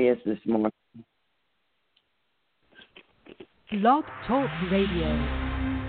is this morning. Blog Talk Radio.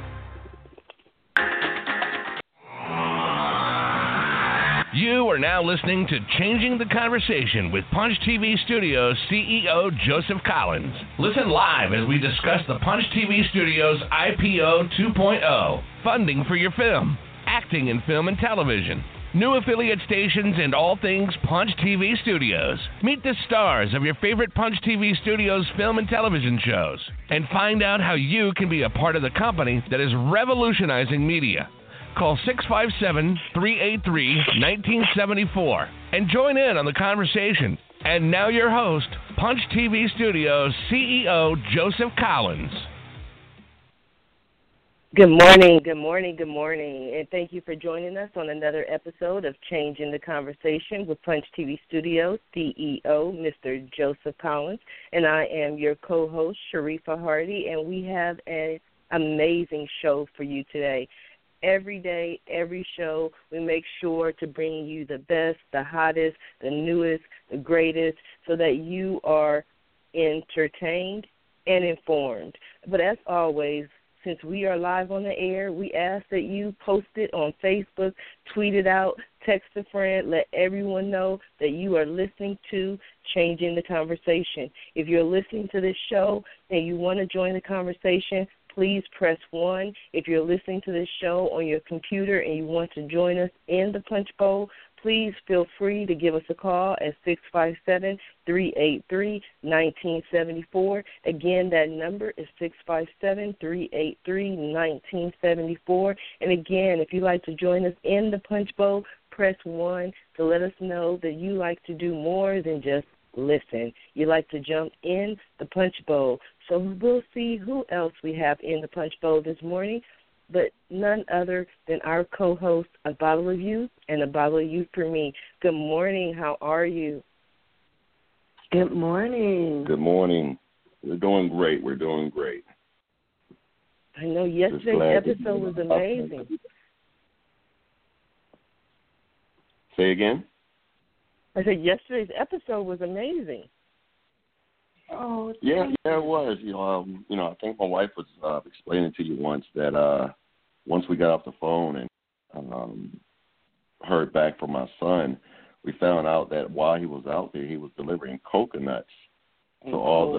You are now listening to Changing the Conversation with Punch TV Studios CEO Joseph Collins. Listen live as we discuss the Punch TV Studios IPO 2.0, funding for your film, acting in film and television, new affiliate stations, and all things Punch TV Studios. Meet the stars of your favorite Punch TV Studios film and television shows, and find out how you can be a part of the company that is revolutionizing media. Call 657-383-1974 and join in on the conversation. And now your host, Punch TV Studios CEO Joseph Collins. Good morning, and thank you for joining us on another episode of Changing the Conversation with Punch TV Studios CEO, Mr. Joseph Collins, and I am your co-host, Sharifa Hardy, and we have an amazing show for you today. Every day, every show, we make sure to bring you the best, the hottest, the newest, the greatest, so that you are entertained and informed. But as always, since we are live on the air, we ask that you post it on Facebook, tweet it out, text a friend, let everyone know that you are listening to Changing the Conversation. If you're listening to this show and you want to join the conversation, please press 1. If you're listening to this show on your computer and you want to join us in the Punch Bowl, please feel free to give us a call at 657-383-1974. Again, that number is 657-383-1974. And again, if you'd like to join us in the Punch Bowl, press 1 to let us know that you like to do more than just listen. You like to jump in the Punch Bowl. So we'll see who else we have in the Punch Bowl this morning, but none other than our co-host, A Bottle of You and A Bottle of You for Me. Good morning. How are you? Good morning. Good morning. We're doing great. I know yesterday's episode was amazing. Say again? I said yesterday's episode was amazing. Oh, yeah, it was. I think my wife was explaining to you once that once we got off the phone and heard back from my son, we found out that while he was out there, he was delivering coconuts to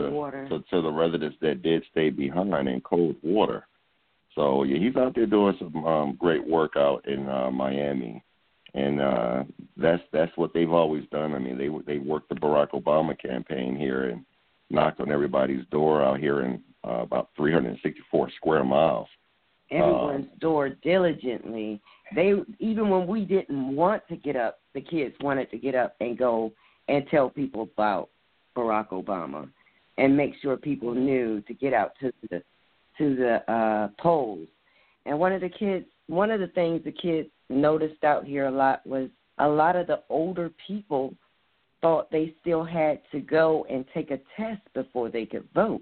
to the residents that did stay behind in cold water. So yeah, he's out there doing some great work out in Miami. And that's what they've always done. I mean, they worked the Barack Obama campaign here and knocked on everybody's door out here in about 364 square miles. Everyone's door diligently. They even when we didn't want to get up, the kids wanted to get up and go and tell people about Barack Obama and make sure people knew to get out to the polls. And one of the things the kids noticed out here a lot was a lot of the older people thought they still had to go and take a test before they could vote.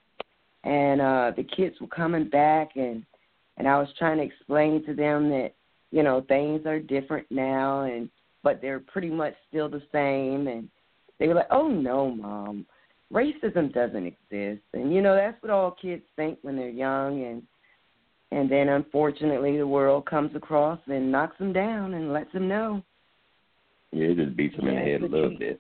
And the kids were coming back, and I was trying to explain to them that, things are different now, but they're pretty much still the same. And they were like, oh, no, Mom, racism doesn't exist. And, that's what all kids think when they're young. And then, unfortunately, the world comes across and knocks them down and lets them know. Yeah, it just beats them in the head a little bit.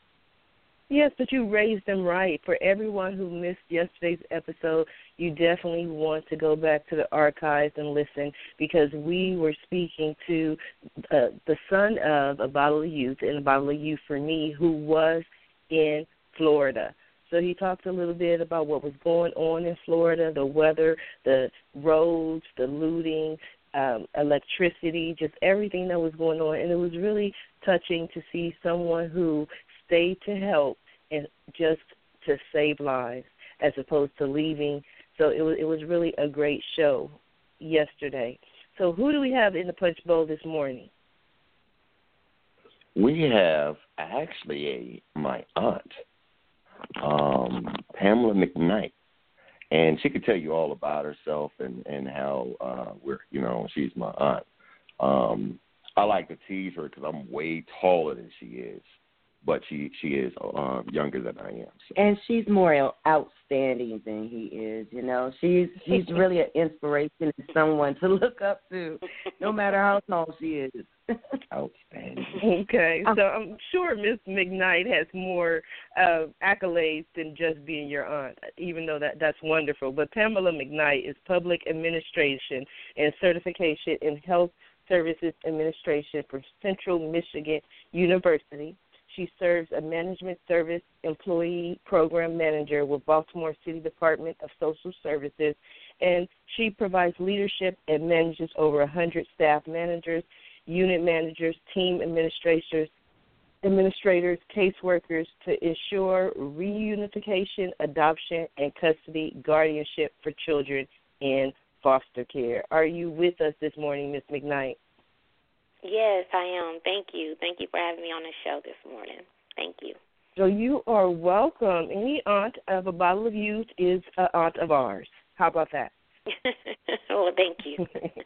Yes, but you raised them right. For everyone who missed yesterday's episode, you definitely want to go back to the archives and listen, because we were speaking to the son of A Bottle of Youth and A Bottle of You for Me, who was in Florida. So he talked a little bit about what was going on in Florida, the weather, the roads, the looting, electricity, just everything that was going on. And it was really touching to see someone who stayed to help and just to save lives as opposed to leaving. So it was really a great show yesterday. So who do we have in the Punch Bowl this morning? We have actually my aunt, Pamela McKnight, and she could tell you all about herself and how she's my aunt. I like to tease her because I'm way taller than she is, but she is younger than I am. So. And she's more outstanding than he is. You know, she's really an inspiration and someone to look up to, no matter how tall she is. Outstanding. Okay, so I'm sure Miss McKnight has more accolades than just being your aunt, even though that's wonderful. But Pamela McKnight is Public Administration and Certification in Health Services Administration for Central Michigan University. She serves a Management Service Employee Program Manager with Baltimore City Department of Social Services, and she provides leadership and manages over 100 staff managers, unit managers, team administrators, caseworkers to ensure reunification, adoption, and custody guardianship for children in foster care. Are you with us this morning, Ms. McKnight? Yes, I am. Thank you. Thank you for having me on the show this morning. Thank you. So you are welcome. Any aunt of a bottle of youth is an aunt of ours. How about that? Well, thank you.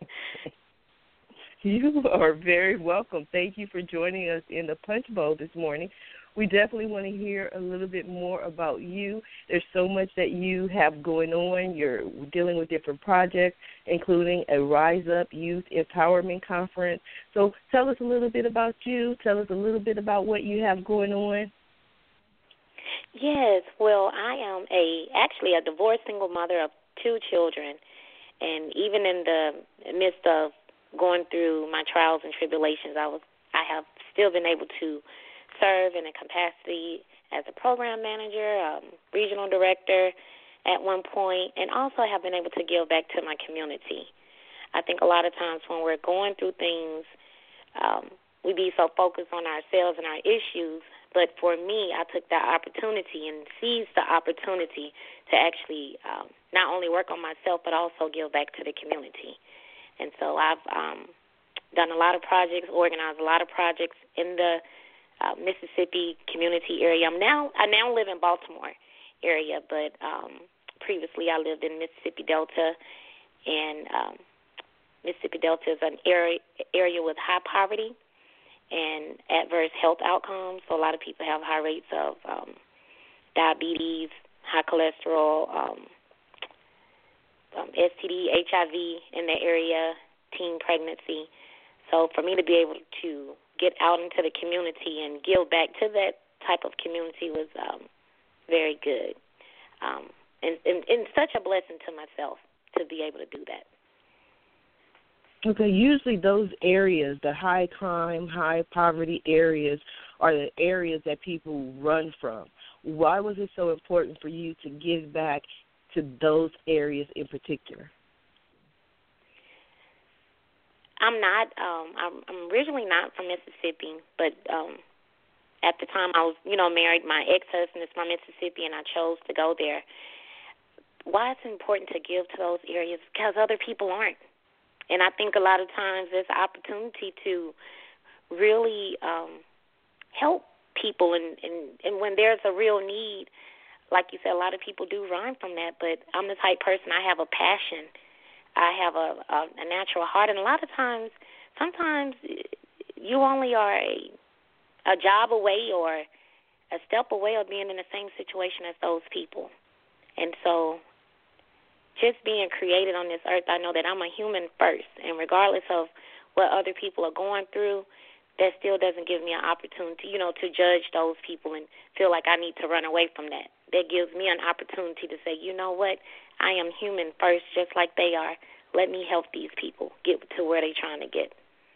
You are very welcome. Thank you for joining us in the Punch Bowl this morning. We definitely want to hear a little bit more about you. There's so much that you have going on. You're dealing with different projects, including a Rise Up Youth Empowerment Conference. So tell us a little bit about you. Tell us a little bit about what you have going on. Yes, well, I am actually a divorced single mother of 2 children, and even in the midst of going through my trials and tribulations, I have still been able to serve in a capacity as a program manager, regional director at one point, and also have been able to give back to my community. I think a lot of times when we're going through things, we be so focused on ourselves and our issues, but for me, I took that opportunity and seized the opportunity to actually not only work on myself but also give back to the community. And so I've done a lot of projects, organized a lot of projects in the Mississippi community area. I now live in Baltimore area, but previously I lived in Mississippi Delta, and Mississippi Delta is an area with high poverty and adverse health outcomes. So a lot of people have high rates of diabetes, high cholesterol, STD, HIV in the area, teen pregnancy. So for me to be able to get out into the community and give back to that type of community was very good. And such a blessing to myself to be able to do that. Okay, usually those areas, the high crime, high poverty areas, are the areas that people run from. Why was it so important for you to give back to those areas in particular? I'm originally not from Mississippi, but at the time I was, married. My ex-husband is from Mississippi, and I chose to go there. Why it's important to give to those areas? Because other people aren't. And I think a lot of times there's an opportunity to really help people, and when there's a real need, like you said, a lot of people do run from that, but I'm the type person, I have a passion. I have a natural heart, and a lot of times, sometimes you only are a job away or a step away of being in the same situation as those people. And so just being created on this earth, I know that I'm a human first, and regardless of what other people are going through, that still doesn't give me an opportunity, to judge those people and feel like I need to run away from that. That gives me an opportunity to say, you know what, I am human first just like they are. Let me help these people get to where they're trying to get.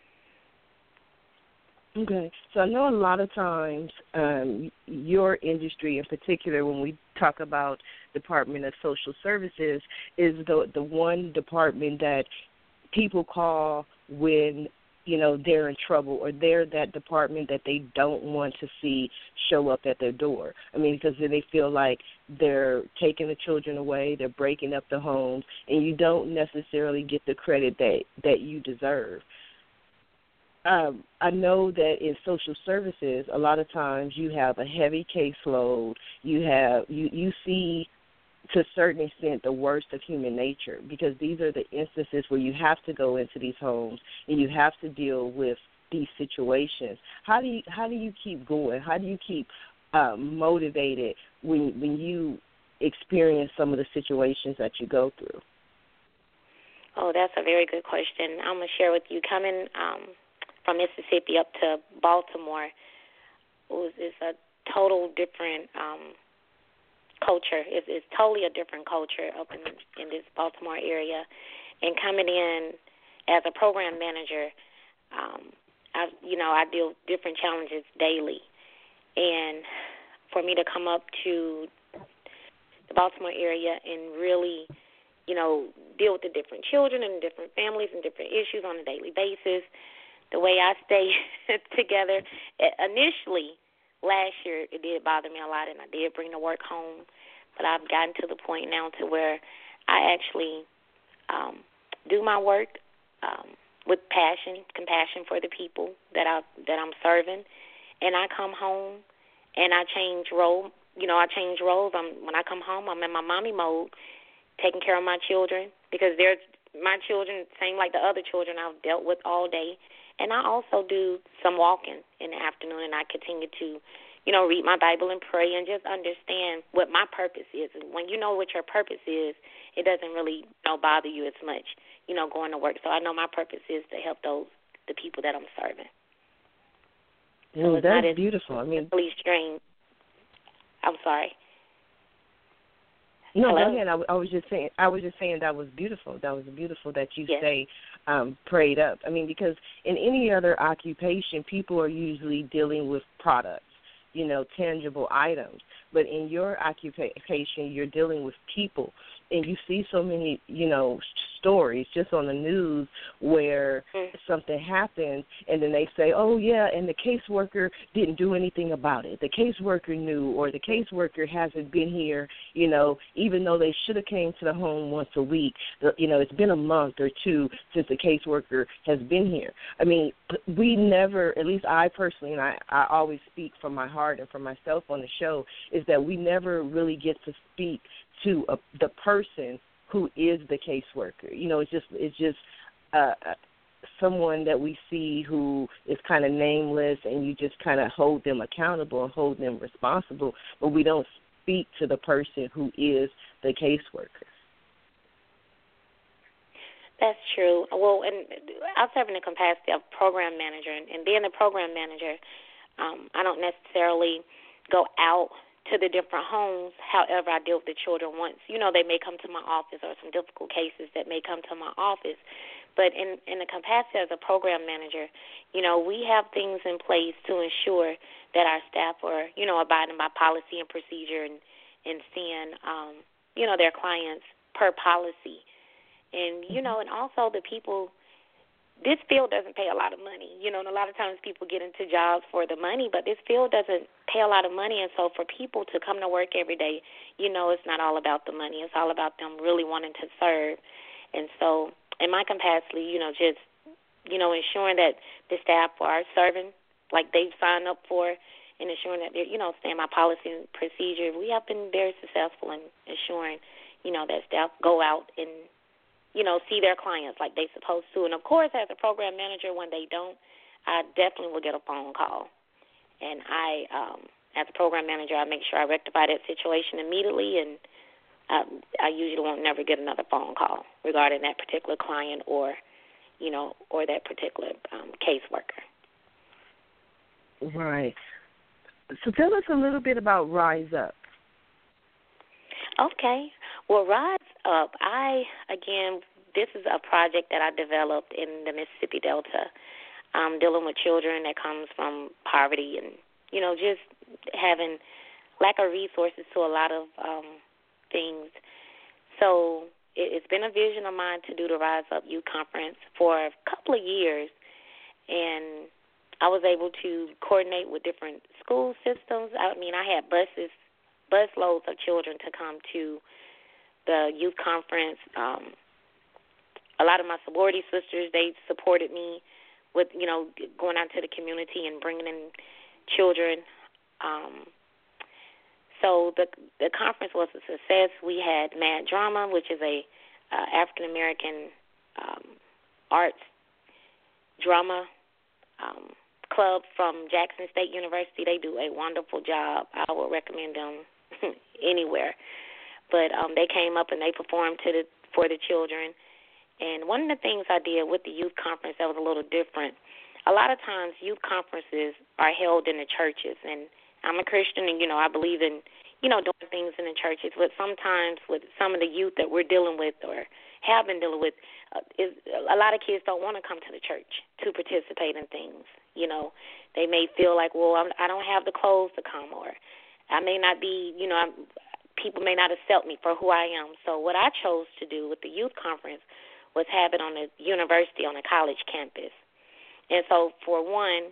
Okay. So I know a lot of times your industry in particular, when we talk about Department of Social Services, is the one department that people call when they're in trouble, or they're that department that they don't want to see show up at their door. I mean, because then they feel like they're taking the children away, they're breaking up the homes, and you don't necessarily get the credit that you deserve. I know that in social services, a lot of times you have a heavy caseload. You see, to a certain extent, the worst of human nature, because these are the instances where you have to go into these homes and you have to deal with these situations. How do you keep going? How do you keep motivated when you experience some of the situations that you go through? Oh, that's a very good question. I'm going to share with you. Coming from Mississippi up to Baltimore is a total different culture. It's totally a different culture up in this Baltimore area. And coming in as a program manager, I deal with different challenges daily. And for me to come up to the Baltimore area and really, deal with the different children and different families and different issues on a daily basis, the way I stay together, initially last year it did bother me a lot, and I did bring the work home. But I've gotten to the point now to where I actually do my work with passion, compassion for the people that I'm serving, and I come home and I change role. I change roles. When I come home, I'm in my mommy mode, taking care of my children, because they're my children, same like the other children I've dealt with all day. And I also do some walking in the afternoon, and I continue to, read my Bible and pray and just understand what my purpose is. And when you know what your purpose is, it doesn't really bother you as much, going to work. So I know my purpose is to help the people that I'm serving. So that's beautiful. I mean, really strange. I'm sorry. No, Hello? go ahead. I was just saying that was beautiful. That was beautiful that you stay prayed up. I mean, because in any other occupation, people are usually dealing with products, tangible items. But in your occupation, you're dealing with people. And you see so many, stories just on the news where something happens and then they say, oh, yeah, and the caseworker didn't do anything about it. The caseworker knew, or the caseworker hasn't been here, even though they should have came to the home once a week. It's been a month or two since the caseworker has been here. I mean, we never, at least I personally, and I always speak from my heart and from myself on the show, is that we never really get to speak to the person who is the caseworker. It's just someone that we see who is kind of nameless, and you just kind of hold them accountable and hold them responsible, but we don't speak to the person who is the caseworker. That's true. Well, and I serve in the capacity of program manager, and being a program manager, I don't necessarily go out to the different homes. However, I deal with the children once. They may come to my office, or some difficult cases that may come to my office. But in the capacity as a program manager, we have things in place to ensure that our staff are, abiding by policy and procedure and seeing, their clients per policy. And, and also the people, this field doesn't pay a lot of money, and a lot of times people get into jobs for the money, but this field doesn't pay a lot of money. And so for people to come to work every day, it's not all about the money. It's all about them really wanting to serve. And so in my capacity, just, ensuring that the staff are serving like they've signed up for, and ensuring that they're, staying my policy and procedure. We have been very successful in ensuring, that staff go out and, see their clients like they're supposed to. And, of course, as a program manager, when they don't, I definitely will get a phone call. And as a program manager, I make sure I rectify that situation immediately, and I usually won't never get another phone call regarding that particular client or that particular caseworker. Right. So tell us a little bit about Rise Up. Okay. Well, Rise Up, this is a project that I developed in the Mississippi Delta, dealing with children that comes from poverty and, just having lack of resources to a lot of things. So it's been a vision of mine to do the Rise Up Youth Conference for a couple of years, and I was able to coordinate with different school systems. I had busloads of children to come to the youth conference. A lot of my sorority sisters, they supported me with, going out to the community and bringing in children. So the conference was a success. We had Mad Drama, which is a African-American arts drama club from Jackson State University. They do a wonderful job. I would recommend them anywhere. But they came up and they performed for the children. And one of the things I did with the youth conference that was a little different, a lot of times youth conferences are held in the churches. And I'm a Christian and, I believe in, doing things in the churches. But sometimes with some of the youth that we're dealing with or have been dealing with, a lot of kids don't want to come to the church to participate in things. They may feel like, well, I don't have the clothes to come, or I may not be, people may not accept me for who I am. So what I chose to do with the youth conference was have it on the university, on a college campus. And so for one,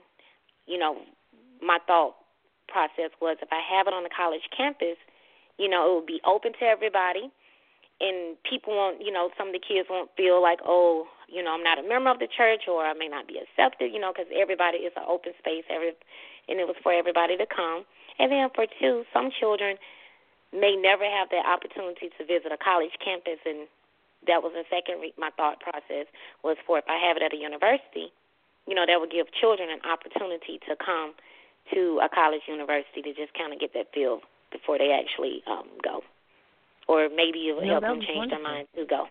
my thought process was if I have it on the college campus, it would be open to everybody. And people won't, some of the kids won't feel like, oh, I'm not a member of the church or I may not be accepted, because everybody is an open space, and it was for everybody to come. And then for two, some children may never have that opportunity to visit a college campus, and that was the second my thought process was for if I have it at a university, that would give children an opportunity to come to a college university to just kind of get that feel before they actually go. Or maybe it will help them change their mind to go.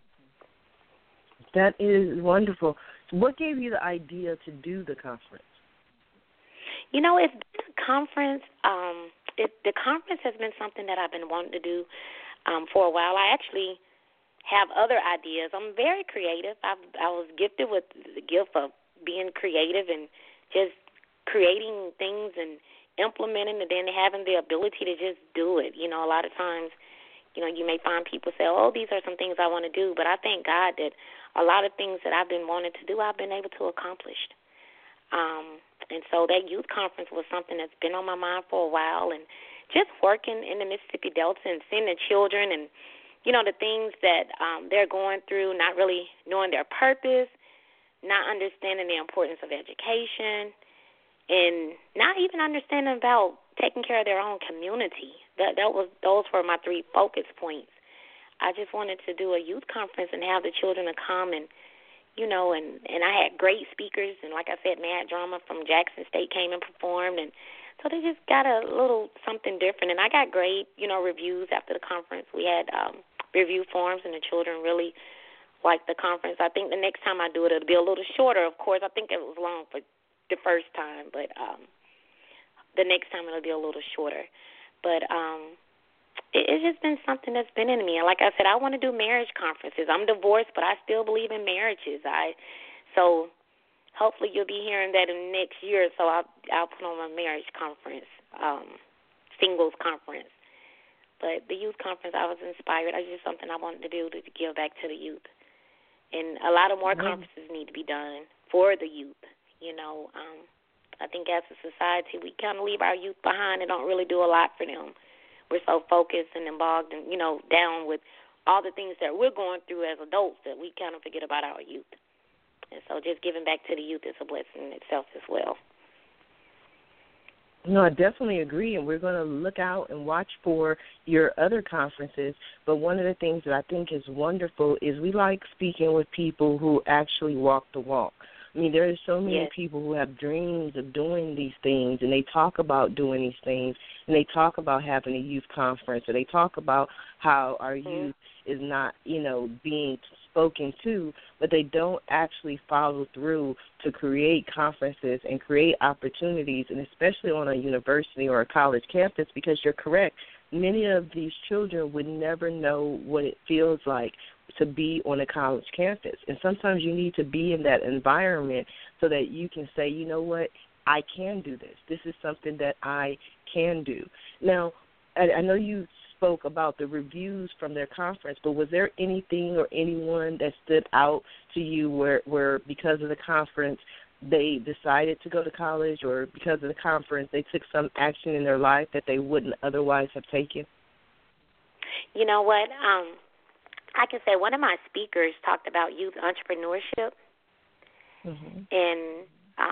That is wonderful. So what gave you the idea to do the conference? It's been a conference. The conference has been something that I've been wanting to do for a while. I actually have other ideas. I'm very creative. I was gifted with the gift of being creative and just creating things and implementing and then having the ability to just do it. A lot of times, you may find people say, oh, these are some things I want to do. But I thank God that a lot of things that I've been wanting to do, I've been able to accomplish. And so that youth conference was something that's been on my mind for a while. And just working in the Mississippi Delta and seeing the children and, the things that they're going through, not really knowing their purpose, not understanding the importance of education, and not even understanding about taking care of their own community. Those were my 3 focus points. I just wanted to do a youth conference and have the children to come and, and I had great speakers. And like I said, Mad Drama from Jackson State came and performed. And so they just got a little something different. And I got great, reviews after the conference. We had review forums, and the children really liked the conference. I think the next time I do it, it'll be a little shorter. Of course, I think it was long for the first time, but the next time it'll be a little shorter. But it's just been something that's been in me. And like I said, I want to do marriage conferences. I'm divorced, but I still believe in marriages. So hopefully you'll be hearing that in the next year. So I'll put on my marriage conference, singles conference. But the youth conference, I was inspired. It's just something I wanted to do to give back to the youth. And a lot of more conferences need to be done for the youth. I think as a society, we kind of leave our youth behind and don't really do a lot for them. We're so focused and involved and, down with all the things that we're going through as adults that we kind of forget about our youth. And so just giving back to the youth is a blessing in itself as well. No, I definitely agree, and we're going to look out and watch for your other conferences. But one of the things that I think is wonderful is we like speaking with people who actually walk the walk. I mean, there are so many people who have dreams of doing these things, and they talk about doing these things, and they talk about having a youth conference, or they talk about how our youth is not, being spoken to, but they don't actually follow through to create conferences and create opportunities, and especially on a university or a college campus, because you're correct. Many of these children would never know what it feels like to be on a college campus. And sometimes you need to be in that environment so that you can say, you know what, I can do this. This is something that I can do. Now, I know you spoke about the reviews from their conference, but was there anything or anyone that stood out to you where because of the conference they decided to go to college, or because of the conference they took some action in their life that they wouldn't otherwise have taken? You know what? I can say one of my speakers talked about youth entrepreneurship, and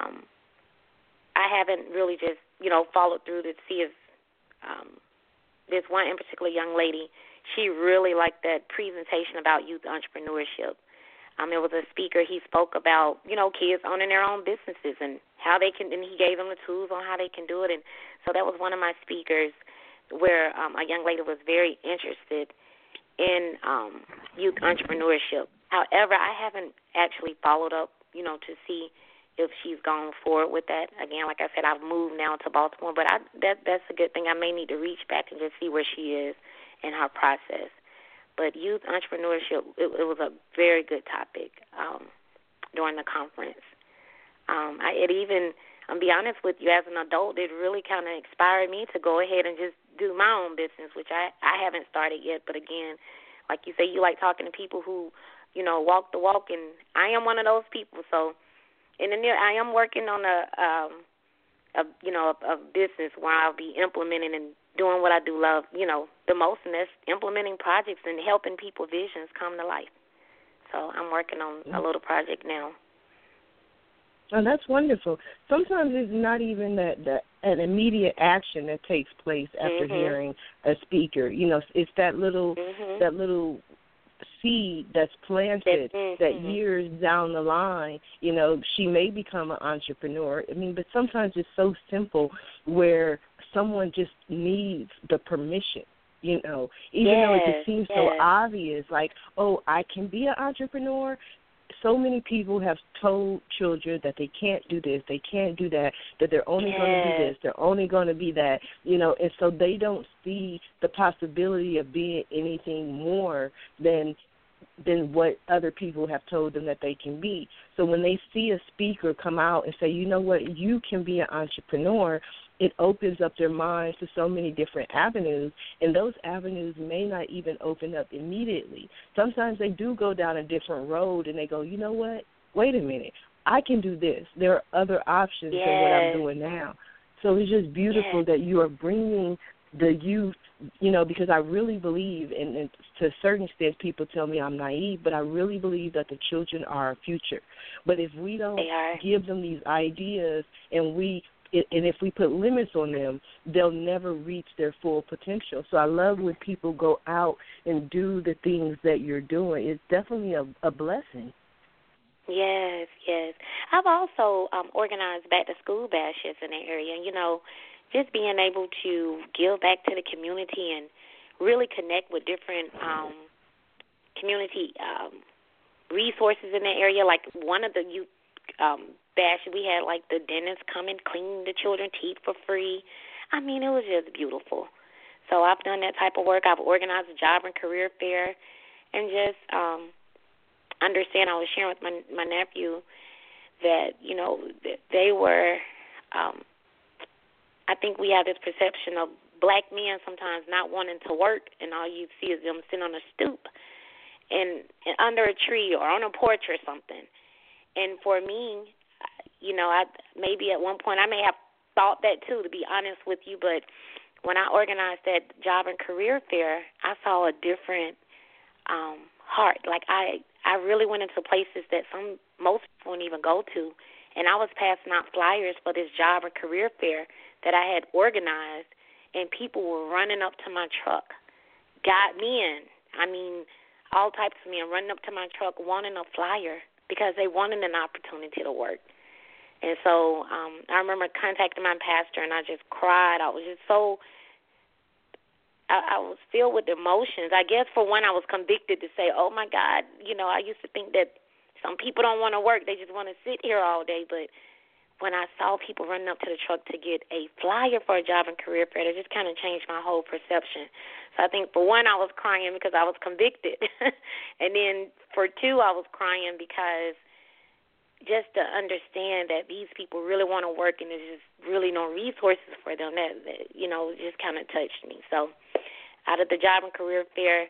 I haven't really just, followed through to see if this one in particular young lady, she really liked that presentation about youth entrepreneurship. It was a speaker. He spoke about, kids owning their own businesses and how they can, and he gave them the tools on how they can do it. And so that was one of my speakers where a young lady was very interested in youth entrepreneurship. However, I haven't actually followed up, to see if she's gone forward with that. Again, like I said, I've moved now to Baltimore, but that's a good thing. I may need to reach back and just see where she is in her process. But youth entrepreneurship, it was a very good topic during the conference. I'll be honest with you, as an adult, it really kind of inspired me to go ahead and just do my own business, which I haven't started yet. But again, like you say, you like talking to people who, walk the walk, and I am one of those people. So in the near, I am working on a business where I'll be implementing and doing what I do love, the most, and that's implementing projects and helping people visions come to life. So I'm working on a little project now. Oh, that's wonderful. Sometimes it's not even an immediate action that takes place after hearing a speaker. It's that little seed that's planted that years down the line, she may become an entrepreneur. But sometimes it's so simple where someone just needs the permission, even though it just seems so obvious, like, oh, I can be an entrepreneur. So many people have told children that they can't do this, they can't do that, that they're only going to do this, they're only going to be that, and so they don't see the possibility of being anything more than what other people have told them that they can be. So when they see a speaker come out and say, you know what, you can be an entrepreneur, it opens up their minds to so many different avenues, and those avenues may not even open up immediately. Sometimes they do go down a different road, and they go, you know what, wait a minute, I can do this. There are other options than what I'm doing now. So it's just beautiful that you are bringing the youth, because I really believe, and to a certain extent people tell me I'm naive, but I really believe that the children are our future. But if we don't give them these ideas and if we put limits on them, they'll never reach their full potential. So I love when people go out and do the things that you're doing. It's definitely a blessing. Yes. I've also organized back-to-school bashes in the area. Just being able to give back to the community and really connect with different community resources in the area. Like one of the youth bash, we had like the dentist come and clean the children's teeth for free. It was just beautiful. So I've done that type of work. I've organized a job and career fair, and just understand. I was sharing with my nephew that they were. I think we have this perception of black men sometimes not wanting to work, and all you see is them sitting on a stoop and under a tree or on a porch or something. And for me, I maybe at one point I may have thought that too, to be honest with you, but when I organized that job and career fair, I saw a different heart. Like I really went into places that most people wouldn't even go to, and I was passing out flyers for this job and career fair that I had organized, and people were running up to my truck, got me in. All types of men running up to my truck wanting a flyer because they wanted an opportunity to work. And so I remember contacting my pastor, and I just cried. I was just I was filled with emotions. I guess for one, I was convicted to say, oh, my God, I used to think that some people don't want to work. They just want to sit here all day. But when I saw people running up to the truck to get a flyer for a job and career fair, it just kind of changed my whole perception. So I think for one, I was crying because I was convicted. And then for two, I was crying because just to understand that these people really want to work and there's just really no resources for them, that just kind of touched me. So out of the job and career fair,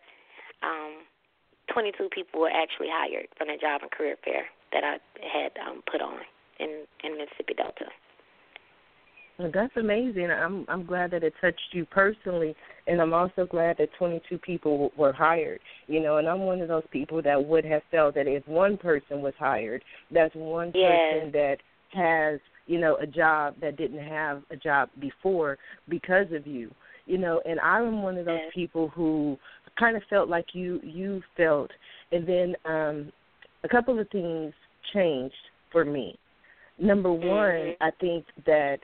22 people were actually hired from the job and career fair that I had put on in Mississippi Delta. Well, that's amazing. I'm glad that it touched you personally, and I'm also glad that 22 people were hired. And I'm one of those people that would have felt that if one person was hired, that's one person that has, a job that didn't have a job before because of you. And I'm one of those people who kind of felt like you felt, and then a couple of things changed for me. Number one, I think that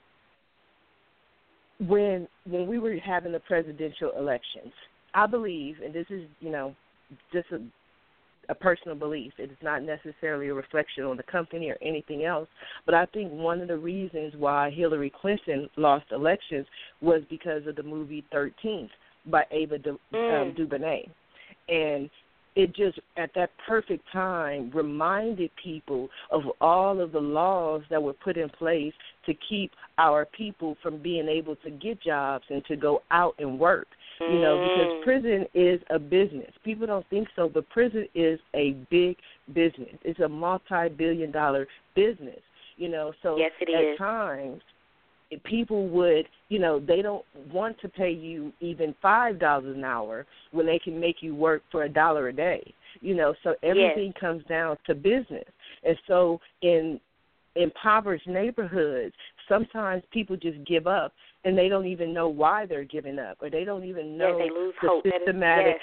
when we were having the presidential elections, I believe, and this is, just a personal belief. It is not necessarily a reflection on the company or anything else, but I think one of the reasons why Hillary Clinton lost elections was because of the movie 13th by Ava DuVernay. And it just, at that perfect time, reminded people of all of the laws that were put in place to keep our people from being able to get jobs and to go out and work. Because prison is a business. People don't think so, but prison is a big business. It's a multi-billion-dollar business, So yes, it at is. times, people would, they don't want to pay you even $5 an hour when they can make you work for $1 a day, So everything comes down to business. And so in impoverished neighborhoods, sometimes people just give up, and they don't even know why they're giving up, or they don't even know they lose the hope. systematic,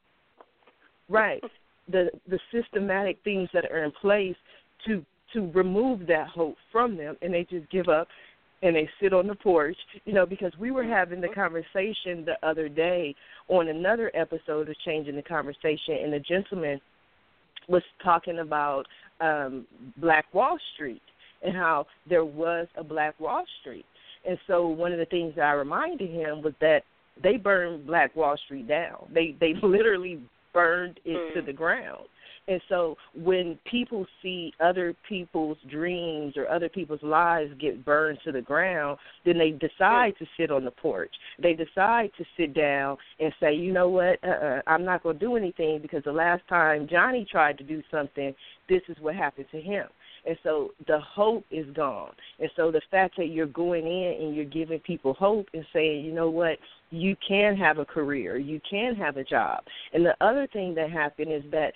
Yes. right, the systematic things that are in place to remove that hope from them, and they just give up, and they sit on the porch, because we were having the conversation the other day on another episode of Changing the Conversation, and the gentleman was talking about Black Wall Street and how there was a Black Wall Street. And so one of the things that I reminded him was that they burned Black Wall Street down. They literally burned it to the ground. And so when people see other people's dreams or other people's lives get burned to the ground, then they decide to sit on the porch. They decide to sit down and say, you know what, I'm not going to do anything because the last time Johnny tried to do something, this is what happened to him. And so the hope is gone. And so the fact that you're going in and you're giving people hope and saying, you know what, you can have a career, you can have a job. And the other thing that happened is that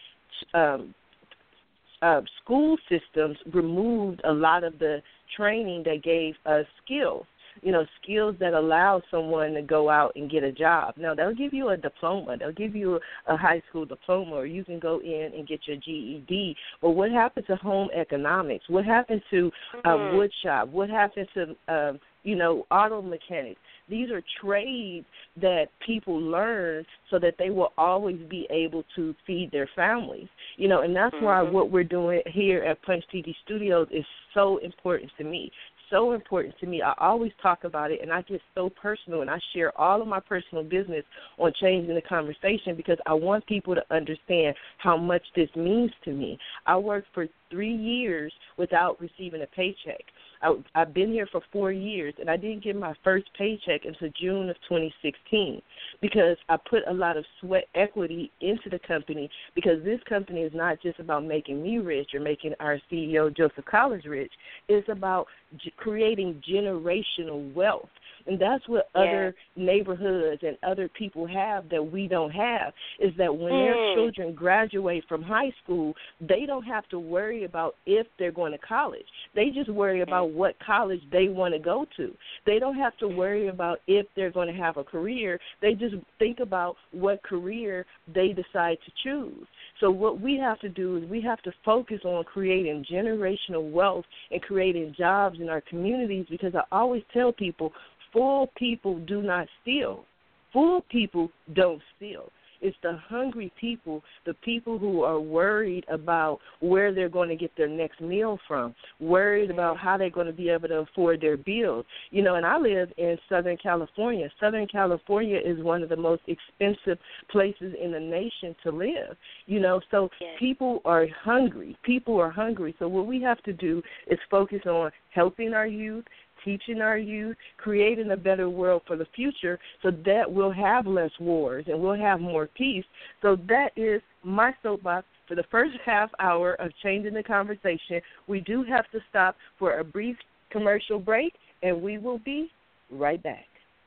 school systems removed a lot of the training that gave us skills. Skills that allow someone to go out and get a job. Now, they'll give you a diploma. They'll give you a high school diploma, or you can go in and get your GED. But what happened to home economics? What happened to wood shop? What happened to, auto mechanics? These are trades that people learn so that they will always be able to feed their families. And that's why what we're doing here at Punch TV Studios is so important to me. So important to me. I always talk about it, and I get so personal, and I share all of my personal business on Changing the Conversation because I want people to understand how much this means to me. I worked for 3 years without receiving a paycheck. I've been here for 4 years, and I didn't get my first paycheck until June of 2016 because I put a lot of sweat equity into the company because this company is not just about making me rich or making our CEO, Joseph Collins, rich. It's about creating generational wealth. And that's what other neighborhoods and other people have that we don't have, is that when their children graduate from high school, they don't have to worry about if they're going to college. They just worry about what college they want to go to. They don't have to worry about if they're going to have a career. They just think about what career they decide to choose. So what we have to do is we have to focus on creating generational wealth and creating jobs in our communities because I always tell people, full people do not steal. Full people don't steal. It's the hungry people, the people who are worried about where they're going to get their next meal from, worried about how they're going to be able to afford their bills. And I live in Southern California. Southern California is one of the most expensive places in the nation to live. So people are hungry. People are hungry. So what we have to do is focus on helping our youth, teaching our youth, creating a better world for the future so that we'll have less wars and we'll have more peace. So that is my soapbox for the first half hour of Changing the Conversation. We do have to stop for a brief commercial break, and we will be right back.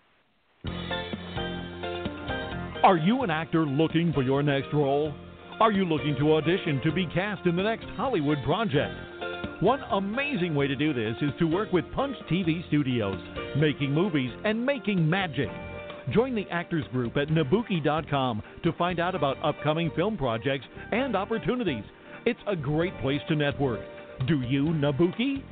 Are you an actor looking for your next role? Are you looking to audition to be cast in the next Hollywood project? One amazing way to do this is to work with Punch TV Studios, making movies and making magic. Join the Actors Group at Nabuki.com to find out about upcoming film projects and opportunities. It's a great place to network. Do you, Nabuki?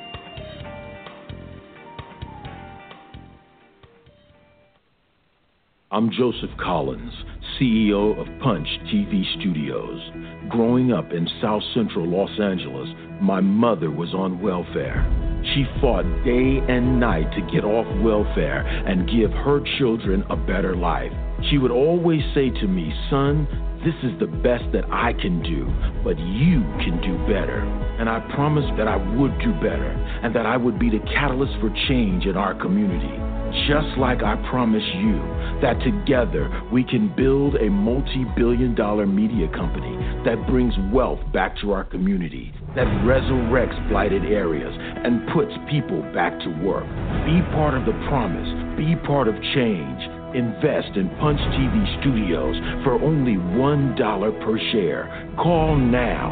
I'm Joseph Collins, CEO of Punch TV Studios. Growing up in South Central Los Angeles, my mother was on welfare. She fought day and night to get off welfare and give her children a better life. She would always say to me, "Son, this is the best that I can do, but you can do better." And I promised that I would do better and that I would be the catalyst for change in our community. Just like I promise you that together we can build a multi-billion-dollar media company that brings wealth back to our community, that resurrects blighted areas and puts people back to work. Be part of the promise. Be part of change. Invest in Punch TV Studios for only $1 per share. Call now,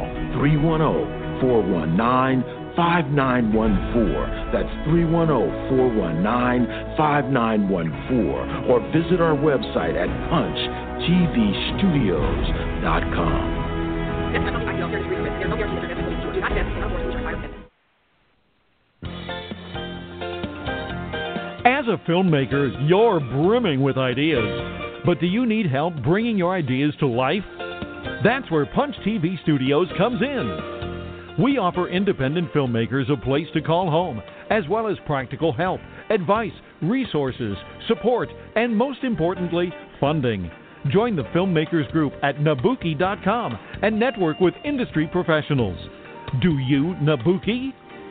310-419-5914. That's 310-419-5914. Or visit our website at punchtvstudios.com. As a filmmaker, you're brimming with ideas. But do you need help bringing your ideas to life? That's where Punch TV Studios comes in. We offer independent filmmakers a place to call home, as well as practical help, advice, resources, support, and most importantly, funding. Join the Filmmakers Group at Nabuki.com and network with industry professionals. Do you, Nabuki?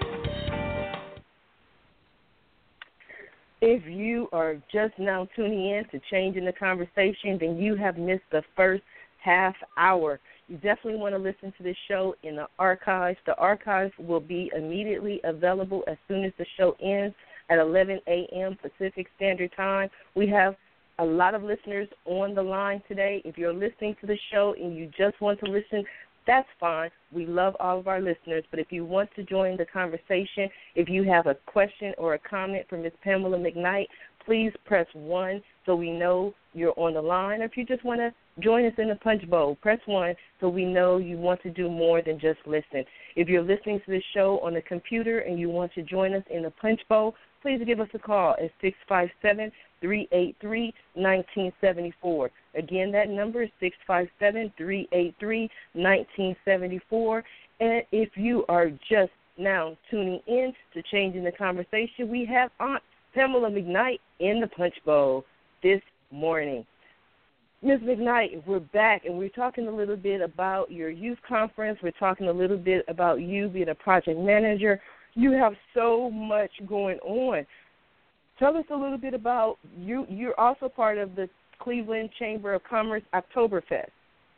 If you are just now tuning in to Changing the Conversation, then you have missed the first half hour. You definitely want to listen to this show in the archives. The archives will be immediately available as soon as the show ends at 11 a.m. Pacific Standard Time. We have a lot of listeners on the line today. If you're listening to the show and you just want to listen, that's fine. We love all of our listeners. But if you want to join the conversation, if you have a question or a comment for Ms. Pamela McKnight, please press 1 so we know you're on the line. Or if you just want to join us in the Punch Bowl, press 1 so we know you want to do more than just listen. If you're listening to this show on the computer and you want to join us in the Punch Bowl, please give us a call at 657-383-1974. Again, that number is 657-383-1974. And if you are just now tuning in to Changing the Conversation, we have Aunt Pamela McKnight in the Punch Bowl this morning. Ms. McKnight, we're back, and we're talking a little bit about your youth conference. We're talking a little bit about you being a project manager. You have so much going on. Tell us a little bit about you. You're also part of the Cleveland Chamber of Commerce Oktoberfest.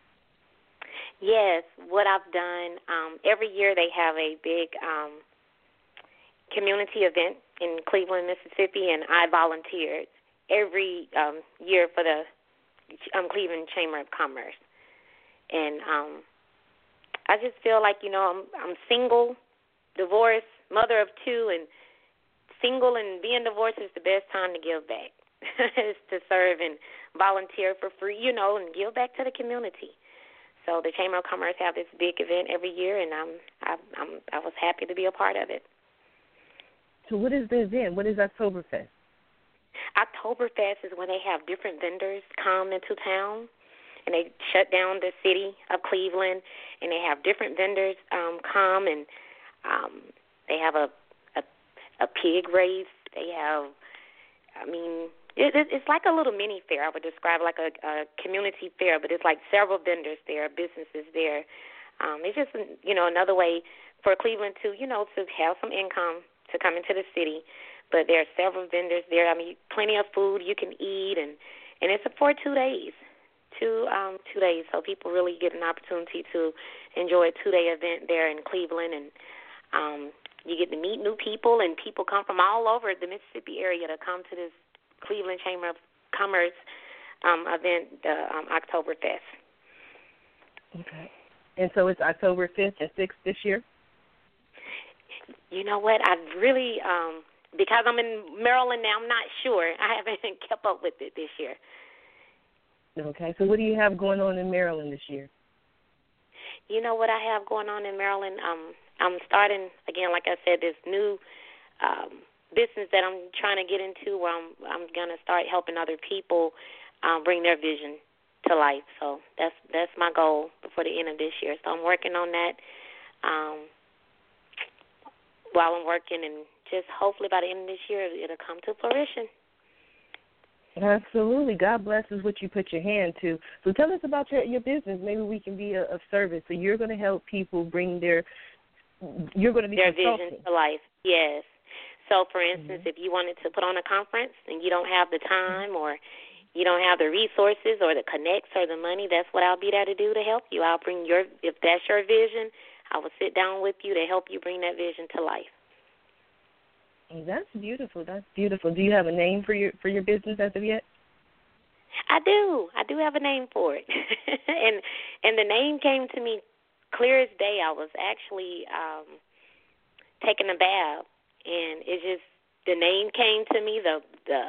Yes, what I've done, every year they have a big community event in Cleveland, Mississippi, and I volunteered every year for the Cleveland Chamber of Commerce. And I just feel like, I'm single, divorced, mother of 2, and single and being divorced is the best time to give back. Is to serve and volunteer for free, and give back to the community. So the Chamber of Commerce have this big event every year, and I was happy to be a part of it. So what is the event? What is Oktoberfest? Oktoberfest is when they have different vendors come into town, and they shut down the city of Cleveland, and they have different vendors come, and they have a pig race. They have, it's like a little mini fair. I would describe it like a community fair, but it's like several vendors there, businesses there. It's just, another way for Cleveland to, to have some income to come into the city. But there are several vendors there. Plenty of food you can eat, and it's for 2 days. 2 days, so people really get an opportunity to enjoy a 2-day event there in Cleveland, and you get to meet new people, and people come from all over the Mississippi area to come to this Cleveland Chamber of Commerce event, the Oktoberfest. Okay. And so it's October 5th and 6th this year? You know what? I really, because I'm in Maryland now, I'm not sure. I haven't kept up with it this year. Okay. So what do you have going on in Maryland this year? you know what I have going on in Maryland? I'm starting, again, like I said, this new business that I'm trying to get into where I'm going to start helping other people bring their vision to life. So that's my goal before the end of this year. So I'm working on that while I'm working, and just hopefully by the end of this year it'll come to fruition. Absolutely. God blesses what you put your hand to. So tell us about your business. Maybe we can be of service. So you're going to help people bring you're going to be their consulting. vision to life. Yes. So, for instance, if you wanted to put on a conference and you don't have the time or you don't have the resources or the connects or the money, that's what I'll be there to do to help you. I'll bring if that's your vision, I will sit down with you to help you bring that vision to life. That's beautiful. That's beautiful. Do you have a name for your business as of yet? I do. I do have a name for it. and the name came to me clear as day. I was actually taking a bath, and the name came to me. The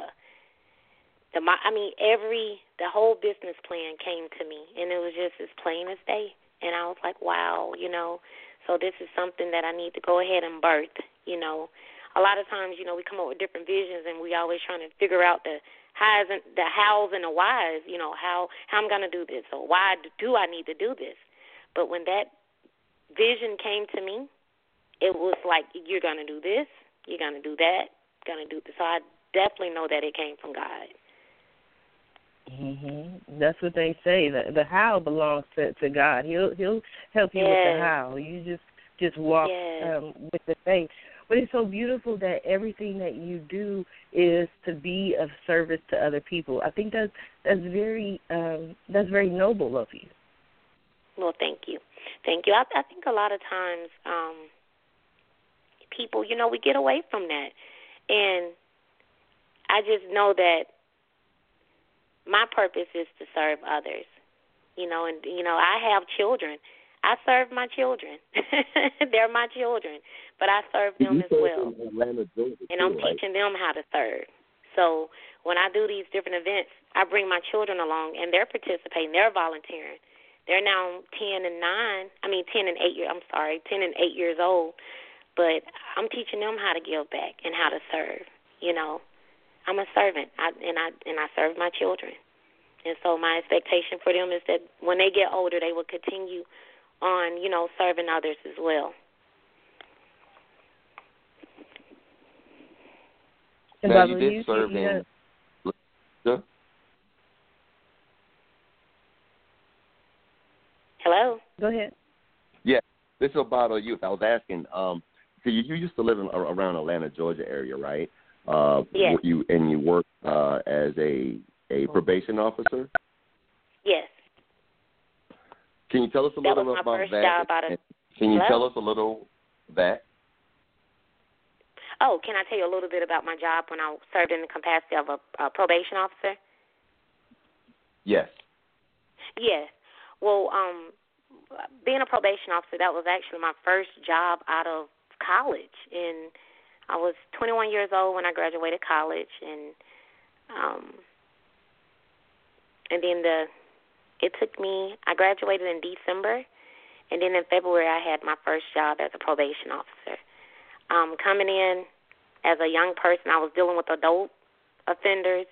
whole business plan came to me, and it was just as plain as day. And I was like, wow, so this is something that I need to go ahead and birth, A lot of times, we come up with different visions, and we always trying to figure out the hows and the whys, how I'm going to do this, or why do I need to do this. But when that vision came to me, it was like, you're going to do this, you're going to do that, going to do this. So I definitely know that it came from God. That's what they say. The how belongs to God. He'll help you with the how. You just walk with the faith. But it's so beautiful that everything that you do is to be of service to other people. I think that's very noble of you. Well, thank you. I think a lot of times people, we get away from that, and I just know that my purpose is to serve others. And I have children. I serve my children. They're my children, but I serve them as well. And I'm teaching them how to serve. So when I do these different events, I bring my children along, and they're participating. They're volunteering. They're now 10 and 8 years old, but I'm teaching them how to give back and how to serve. I'm a servant, and I serve my children. And so my expectation for them is that when they get older, they will continue on, serving others as well. Now, you did serve in... Hello? Go ahead. Yeah, this is about youth. I was asking, so you used to live around Atlanta, Georgia area, right? Yes. You worked as a probation officer? Yes. Can you tell us a little about that? That was my first job Can you tell us a little that? Oh, can I tell you a little bit about my job when I served in the capacity of a probation officer? Yes. Yes. Well, being a probation officer, that was actually my first job out of college. And I was 21 years old when I graduated college, and then I graduated in December, and then in February I had my first job as a probation officer. Coming in as a young person, I was dealing with adult offenders.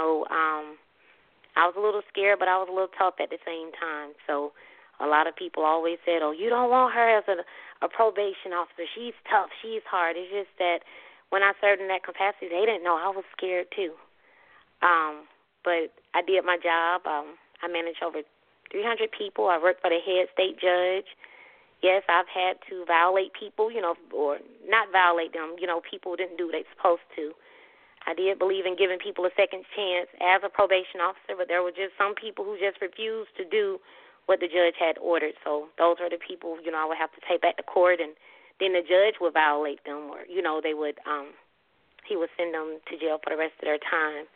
I was a little scared, but I was a little tough at the same time. So a lot of people always said, oh, you don't want her as a probation officer. She's tough. She's hard. It's just that when I served in that capacity, they didn't know I was scared too. But I did my job. I managed over 300 people. I worked for the head state judge. Yes, I've had to violate people, or not violate them. People didn't do what they're supposed to. I did believe in giving people a second chance as a probation officer, but there were just some people who just refused to do what the judge had ordered. So those are the people, I would have to take back to court, and then the judge would violate them, or, he would send them to jail for the rest of their time.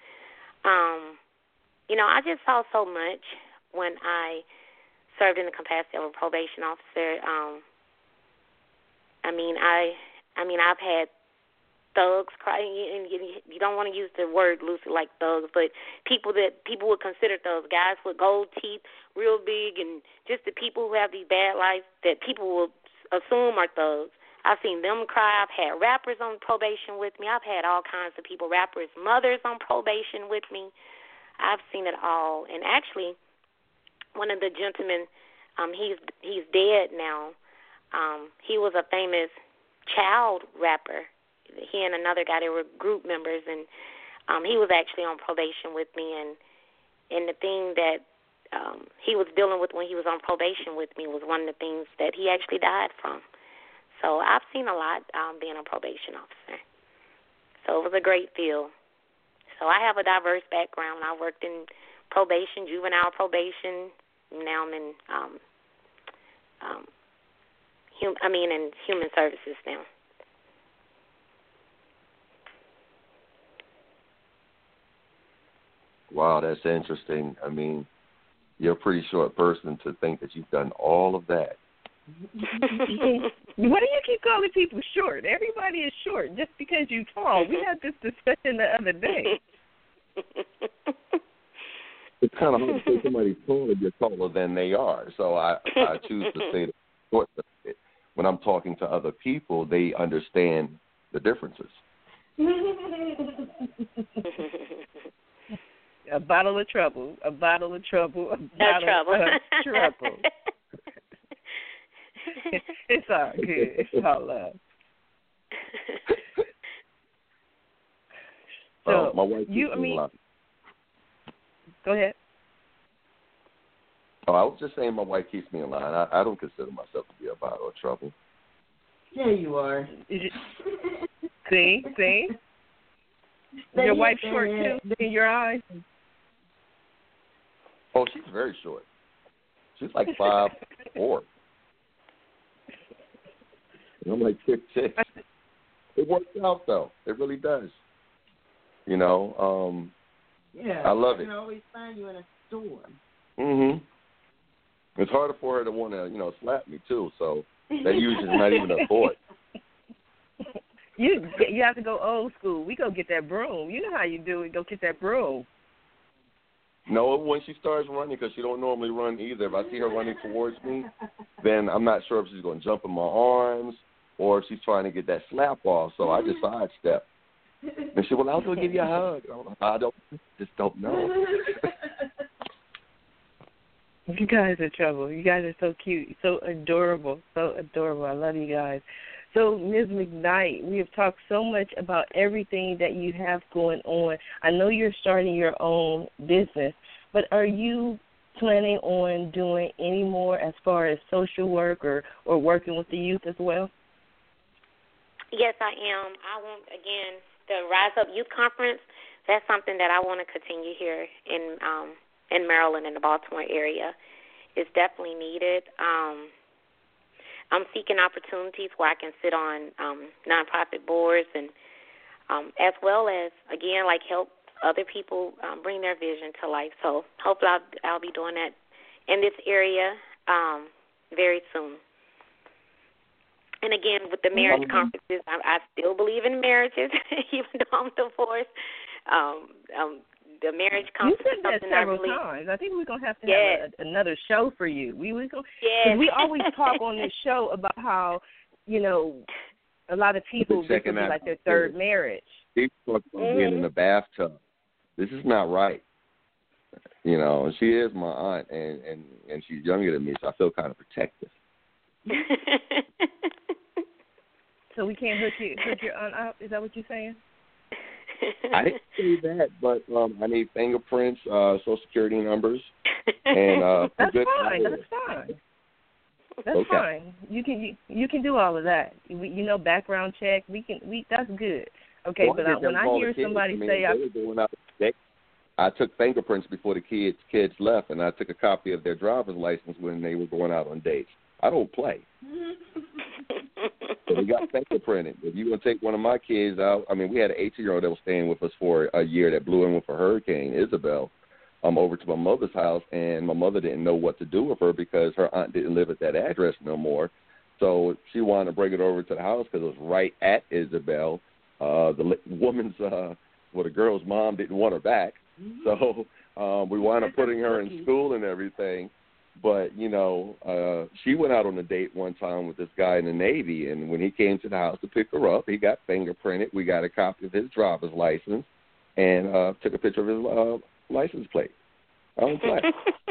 I just saw so much when I served in the capacity of a probation officer. I've had thugs, and you don't want to use the word loosely like thugs, but people would consider thugs, guys with gold teeth, real big, and just the people who have these bad lives that people will assume are thugs. I've seen them cry. I've had rappers on probation with me. I've had all kinds of people, rappers' mothers on probation with me. I've seen it all. And actually, one of the gentlemen, he's dead now. He was a famous child rapper. He and another guy, they were group members, and he was actually on probation with me. And the thing that he was dealing with when he was on probation with me was one of the things that he actually died from. So I've seen a lot being a probation officer. So it was a great field. So I have a diverse background. I worked in probation, juvenile probation. Now I'm in in human services now. Wow, that's interesting. I mean, you're a pretty short person to think that you've done all of that. Why do you keep calling people short? Everybody is short just because you're tall. We had this discussion the other day. It's kind of hard to say somebody's taller if you're taller than they are. So I choose to say the short. When I'm talking to other people, they understand the differences. A bottle of trouble. A bottle of trouble. A bottle of trouble. It's all good. It's all love. So my wife keeps me in line. Go ahead. Oh, I was just saying my wife keeps me in line. I don't consider myself to be a bottle of trouble. Yeah, you are. See? Your wife's short too in your eyes? Oh, she's very short. She's like 5'4". And I'm like 6'6". It works out though. It really does. You know, yeah, I love it. I can always find you in a store. Mhm. It's harder for her to want to, slap me too. So that usually is not even a thought. You have to go old school. We go get that broom. You know how you do it. Go get that broom. No, when she starts running, because she don't normally run either. If I see her running towards me, then I'm not sure if she's going to jump in my arms or if she's trying to get that slap off. So I just sidestep. And she, well, I was going to give you a hug. I don't know. You guys are trouble. You guys are so cute, so adorable, I love you guys. So, Ms. McKnight, we have talked so much about everything that you have going on. I know you're starting your own business, but are you planning on doing any more as far as social work or working with the youth as well? Yes, I am. I want, again, the Rise Up Youth Conference, that's something that I want to continue here in Maryland, in the Baltimore area. It's definitely needed. I'm seeking opportunities where I can sit on nonprofit boards and as well as, again, like help other people bring their vision to life. So hopefully I'll be doing that in this area very soon. And, again, with the marriage conferences, I still believe in marriages, even though I'm divorced. The marriage conference is something I really... You said that several times. I think we're going to have another show for you. Because we always talk on this show about how, a lot of people, this would be like their third marriage. People talk about being in the bathtub. This is not right. She is my aunt, and she's younger than me, so I feel kind of protective. So we can't hook your aunt up? Is that what you're saying? I didn't say that, but I need fingerprints, Social Security numbers, and that's good fine. That's fine. That's okay. fine. You can do all of that. Background check. That's good. Okay, well, but when I hear somebody say, I took fingerprints before the kids left, and I took a copy of their driver's license when they were going out on dates. I don't play. So we got fingerprinted. If you want to take one of my kids out, we had an 18-year-old that was staying with us for a year that blew in with a hurricane, Isabel, over to my mother's house, and my mother didn't know what to do with her because her aunt didn't live at that address no more. So she wanted to bring it over to the house because it was right at Isabel. the woman's, the girl's mom didn't want her back. So we wound up putting her in school and everything. But, she went out on a date one time with this guy in the Navy, and when he came to the house to pick her up, he got fingerprinted. We got a copy of his driver's license and took a picture of his license plate. I don't play.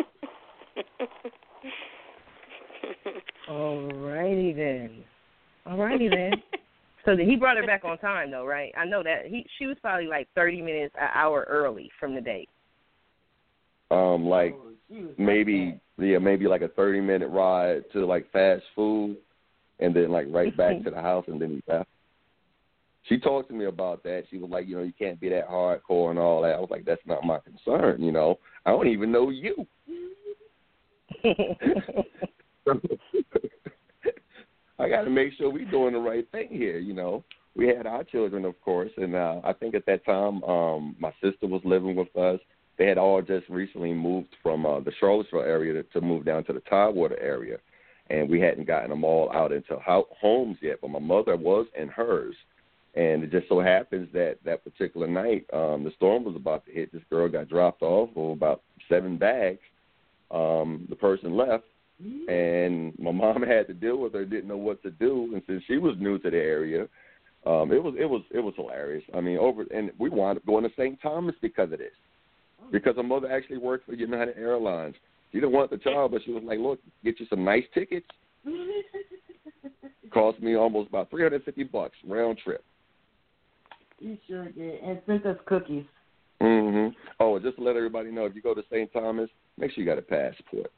All righty then. So he brought her back on time, though, right? I know that. She was probably like 30 minutes, an hour early from the date. Maybe like a 30-minute ride to like fast food, and then like right back to the house, and then he left. She talked to me about that. She was like, you can't be that hardcore and all that. I was like, that's not my concern. I don't even know you. I got to make sure we're doing the right thing here. We had our children, of course, and I think at that time my sister was living with us. They had all just recently moved from the Charlottesville area to move down to the Tidewater area, and we hadn't gotten them all out into homes yet, but my mother was in hers. And it just so happens that particular night, the storm was about to hit. This girl got dropped off with about 7 bags. The person left, and my mom had to deal with her, didn't know what to do. And since she was new to the area, it was hilarious. I mean, and we wound up going to St. Thomas because of this, because her mother actually worked for United Airlines. She didn't want the child, but she was like, look, get you some nice tickets. Cost me almost about $350 round trip. You sure did. And sent us cookies. Mm-hmm. Oh, just to let everybody know, if you go to St. Thomas, make sure you got a passport.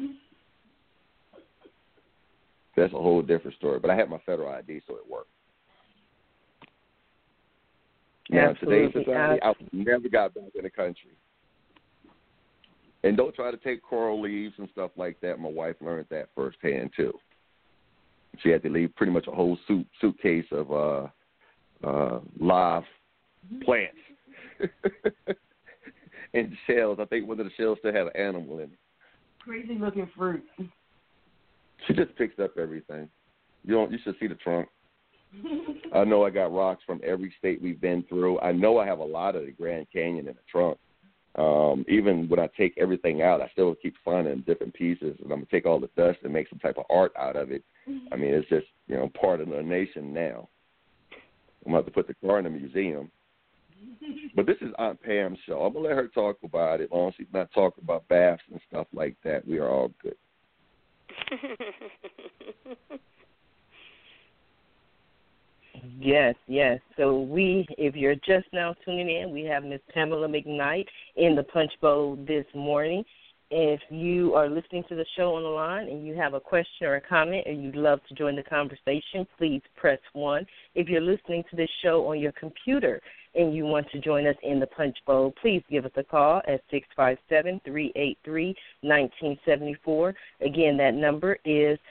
That's a whole different story. But I had my federal ID, so it worked. Now, in today's society, I never got back in the country. And don't try to take coral leaves and stuff like that. My wife learned that firsthand, too. She had to leave pretty much a whole suitcase of live plants and shells. I think one of the shells still had an animal in it. Crazy looking fruit. She just picks up everything. You should see the trunk. I know I got rocks from every state we've been through. I know I have a lot of the Grand Canyon in the trunk. Even when I take everything out, I still keep finding different pieces, and I'm going to take all the dust and make some type of art out of it. I mean, it's just, part of the nation now. I'm going to have to put the car in a museum. But this is Aunt Pam's show. I'm going to let her talk about it. As long as she's not talking about baths and stuff like that, we are all good. Yes. So if you're just now tuning in, we have Miss Pamela McKnight in the Punch Bowl this morning. If you are listening to the show on the line and you have a question or a comment and you'd love to join the conversation, please press 1. If you're listening to this show on your computer and you want to join us in the Punch Bowl, please give us a call at 657-383-1974. Again, that number is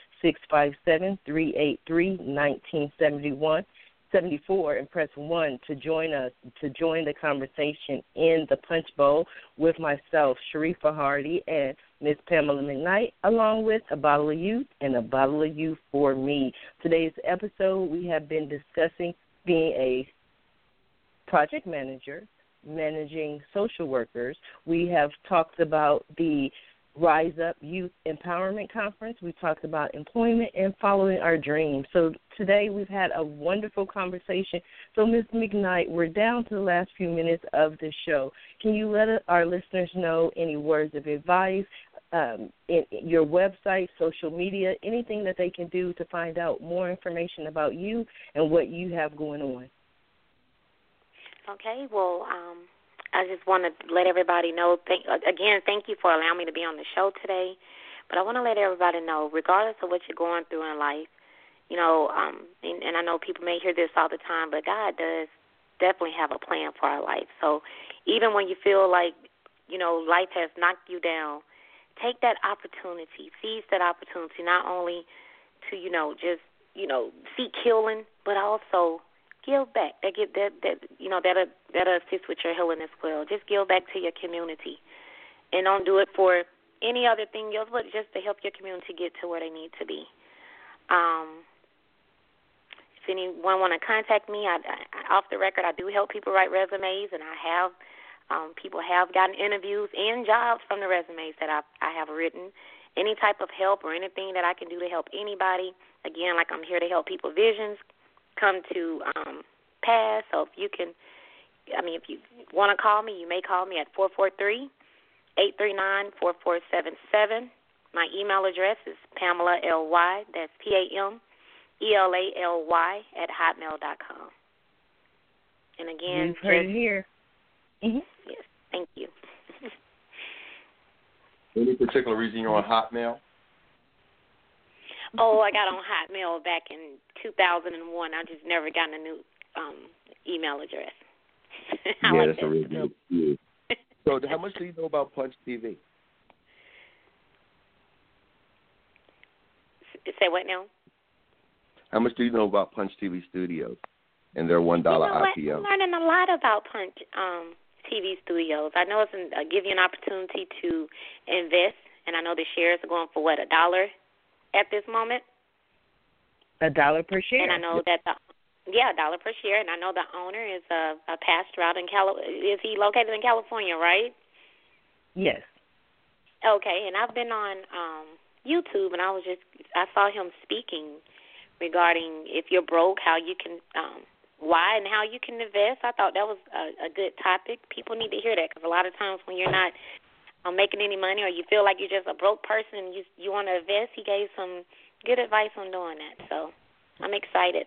657-383-1974, and press 1 to join us, to join the conversation in the Punch Bowl with myself, Sharifa Hardy, and Miss Pamela McKnight, along with A Bottle of You and A Bottle of You for Me. Today's episode, we have been discussing being a project manager, managing social workers. We have talked about the Rise Up Youth Empowerment Conference. We talked about employment and following our dreams. So today we've had a wonderful conversation. So, Ms. McKnight, we're down to the last few minutes of the show. Can you let our listeners know any words of advice, in your website, social media, anything that they can do to find out more information about you and what you have going on? Okay, well, I just want to let everybody know, thank you for allowing me to be on the show today. But I want to let everybody know, regardless of what you're going through in life, and I know people may hear this all the time, but God does definitely have a plan for our life. So even when you feel like, life has knocked you down, take that opportunity, seize that opportunity, not only to, seek healing, but also give back. That'll assist with your healing as well. Just give back to your community, and don't do it for any other thing else, but just to help your community get to where they need to be. if anyone want to contact me, off the record, I do help people write resumes, and I have people have gotten interviews and jobs from the resumes that I have written. Any type of help or anything that I can do to help anybody, again, like I'm here to help people visions come to pass. So if you can, if you want to call me, you may call me at 443-839-4477. My email address is Pamela L.Y., that's PAMELALY @hotmail.com. And again, we've heard it here. Mm-hmm. Yes, thank you. Any particular reason you're on Hotmail? Oh, I got on Hotmail back in 2001. I just never gotten a new email address. Yeah, that's a reason. So how much do you know about Punch TV? Say what now? How much do you know about Punch TV Studios and their $1 IPO? I'm learning a lot about Punch TV Studios. I know it's give you an opportunity to invest, and I know the shares are going for, $1 at this moment? $1 per share. And I know that $1 per share, and I know the owner is a pastor out in California. Is he located in California, right? Yes. Okay, and I've been on YouTube, and I saw him speaking regarding if you're broke, how you can, why and how you can invest. I thought that was a good topic. People need to hear that because a lot of times when you're not making any money or you feel like you're just a broke person and you want to invest, he gave some good advice on doing that. So I'm excited.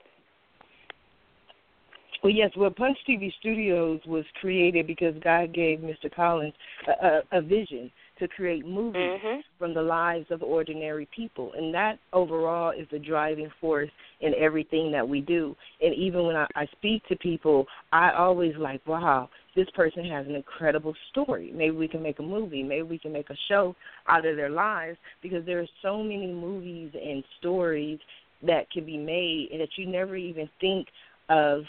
Well, yes, Punch TV Studios was created because God gave Mr. Collins a vision to create movies from the lives of ordinary people. And that overall is the driving force in everything that we do. And even when I speak to people, I always like, wow, this person has an incredible story. Maybe we can make a movie. Maybe we can make a show out of their lives, because there are so many movies and stories that can be made and that you never even think of,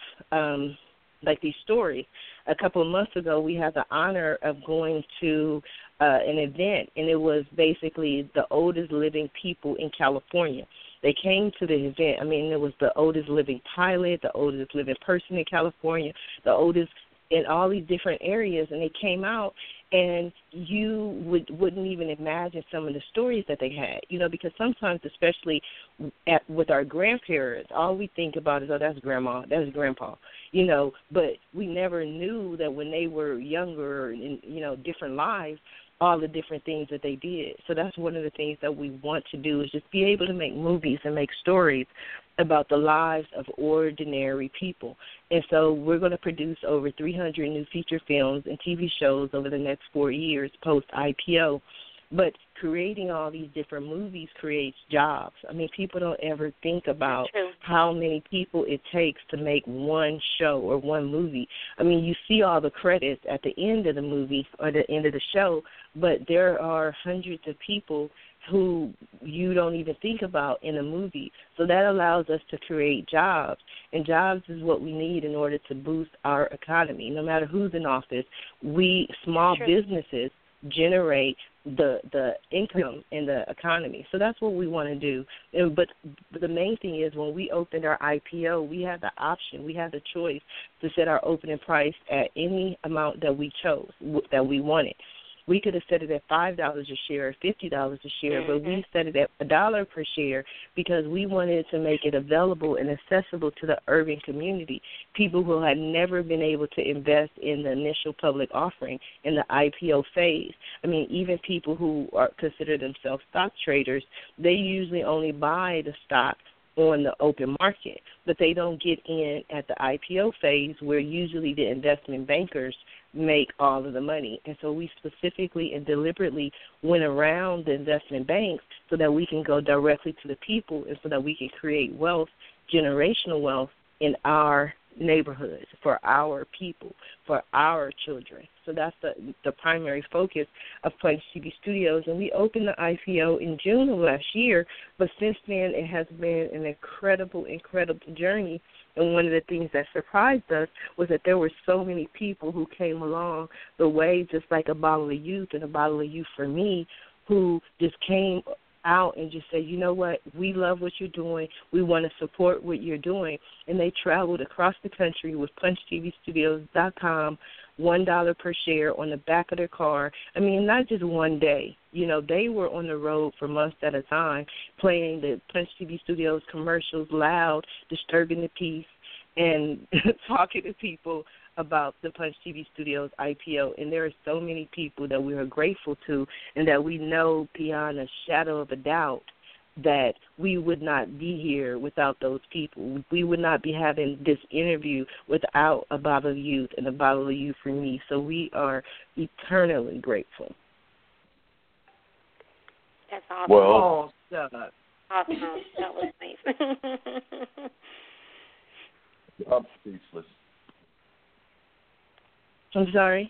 like these stories. A couple of months ago, we had the honor of going to an event, and it was basically the oldest living people in California. They came to the event. It was the oldest living pilot, the oldest living person in California, the oldest in all these different areas, and they came out, and you wouldn't even imagine some of the stories that they had, because sometimes, especially with our grandparents, all we think about is, oh, that's grandma, that's grandpa, but we never knew that when they were younger in, different lives, all the different things that they did. So that's one of the things that we want to do, is just be able to make movies and make stories about the lives of ordinary people. And so we're going to produce over 300 new feature films and TV shows over the next 4 years post-IPO. But creating all these different movies creates jobs. People don't ever think about how many people it takes to make one show or one movie. You see all the credits at the end of the movie or the end of the show, but there are hundreds of people who you don't even think about in a movie. So that allows us to create jobs, and jobs is what we need in order to boost our economy. No matter who's in office, small businesses generate the income in the economy. So that's what we want to do. But the main thing is, when we opened our IPO, we had the option, we had the choice to set our opening price at any amount that we chose, that we wanted. We could have set it at $5 a share, $50 a share, but we set it at $1 per share because we wanted to make it available and accessible to the urban community, people who had never been able to invest in the initial public offering in the IPO phase. Even people who consider themselves stock traders, they usually only buy the stock on the open market, but they don't get in at the IPO phase, where usually the investment bankers make all of the money. And so we specifically and deliberately went around the investment banks so that we can go directly to the people, and so that we can create wealth, generational wealth, in our neighborhoods, for our people, for our children. So that's the primary focus of Punch TV Studios. And we opened the IPO in June of last year, but since then it has been an incredible, incredible journey. And one of the things that surprised us was that there were so many people who came along the way, just like A Bottle of Youth and A Bottle of Youth for Me, who just came out and just say, you know what, we love what you're doing. We want to support what you're doing. And they traveled across the country with PunchTVstudios.com, $1 per share on the back of their car. I mean, not just one day. You know, they were on the road for months at a time, playing the Punch TV Studios commercials loud, disturbing the peace, and talking to people about the Punch TV Studios IPO. And there are so many people that we are grateful to, and that we know beyond a shadow of a doubt that we would not be here without those people. We would not be having this interview without A Bottle of Youth and A Bottle of Youth for Me. So we are eternally grateful. That's awesome. Well, awesome. That was nice. I'm speechless. I'm sorry?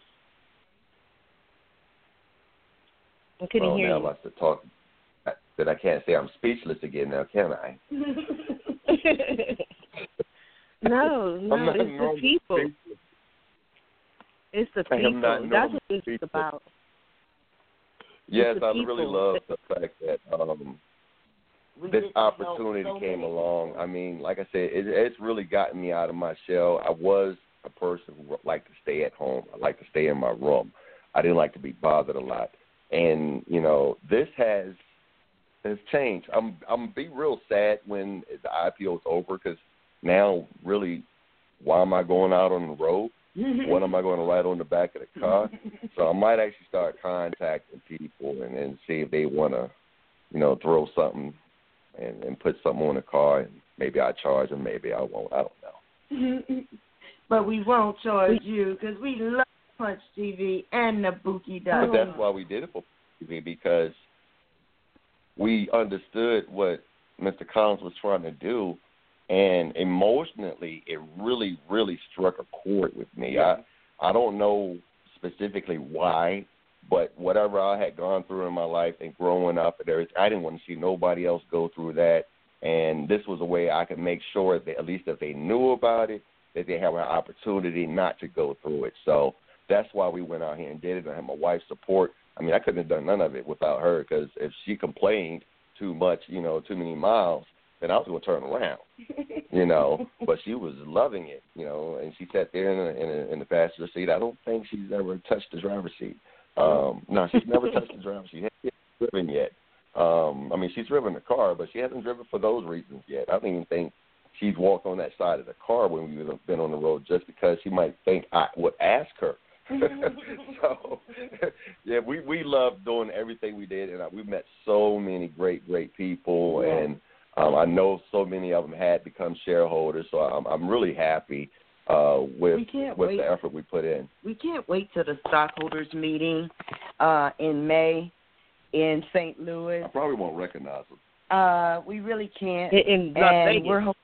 I couldn't hear now you. I have to talk. That I can't say I'm speechless again now, can I? No, it's the people. Speechless. It's the people. That's what this is about. Yes, I really love the fact that this opportunity came along. I mean, like I said, it's really gotten me out of my shell. I was a person who liked to stay at home. I like to stay in my room. I didn't like to be bothered a lot. And, you know, this has changed. I'm be real sad when the IPO is over, because now really, why am I going out on the road? What am I going to write on the back of the car? So I might actually start contacting people and see if they want to, you know, throw something and put something on the car, and maybe I charge them, maybe I won't. I don't know. But we won't charge you, because we love Punch TV and Nabuki.com. But that's why we did it for TV, because we understood what Mr. Collins was trying to do, and emotionally, it really, really struck a chord with me. I don't know specifically why, but whatever I had gone through in my life and growing up, I didn't want to see nobody else go through that, and this was a way I could make sure that at least if they knew about it, that they have an opportunity not to go through it. So that's why we went out here and did it. I had my wife's support. I mean, I couldn't have done none of it without her, because if she complained too much, you know, too many miles, then I was going to turn around, you know. But she was loving it, you know, and she sat there in the passenger seat. I don't think she's ever touched the driver's seat. No, she's never touched the driver's seat. She hasn't driven yet. I mean, she's driven the car, but she hasn't driven for those reasons yet. I don't even think she's walked on that side of the car when we've been on the road, just because she might think I would ask her. So, yeah, we love doing everything we did, and we've met so many great people, and I know so many of them had become shareholders, so I'm really happy with the effort we put in. We can't wait till the stockholders meeting in May in St. Louis. I probably won't recognize them. We really can't. In Las Vegas.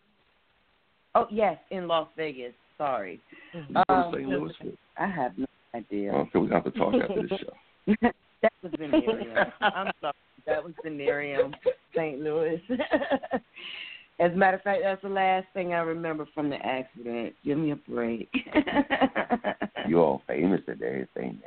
Oh, yes, in Las Vegas. Sorry. St. Louis. I have no idea. Okay, we have to talk after this show. That was Venerium. I'm sorry. That was Venerium, St. Louis. As a matter of fact, that's the last thing I remember from the accident. Give me a break. You're all famous at everything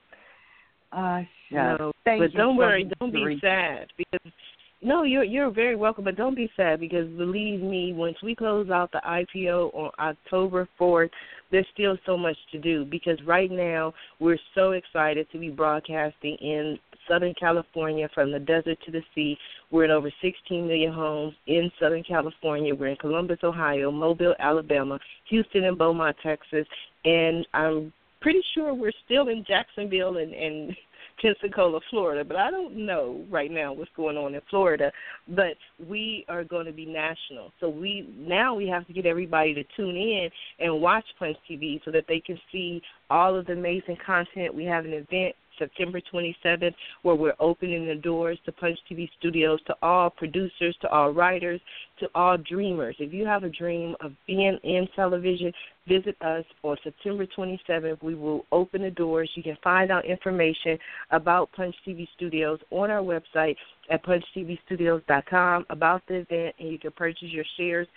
now. No, but don't worry. Don't be sad, because no, you're very welcome, but don't be sad, because believe me, once we close out the IPO on October 4th, there's still so much to do, because right now we're so excited to be broadcasting in Southern California, from the desert to the sea. We're in over 16 million homes in Southern California. We're in Columbus, Ohio, Mobile, Alabama, Houston, and Beaumont, Texas, and I'm pretty sure we're still in Jacksonville and Pensacola, Florida, but I don't know right now what's going on in Florida, but we are going to be national. So we have to get everybody to tune in and watch Punch TV so that they can see all of the amazing content. We have an event September 27th where we're opening the doors to Punch TV Studios to all producers, to all writers, to all dreamers. If you have a dream of being in television, visit us on September 27th. We will open the doors. You can find out information about Punch TV Studios on our website at punchtvstudios.com about the event, and you can purchase your shares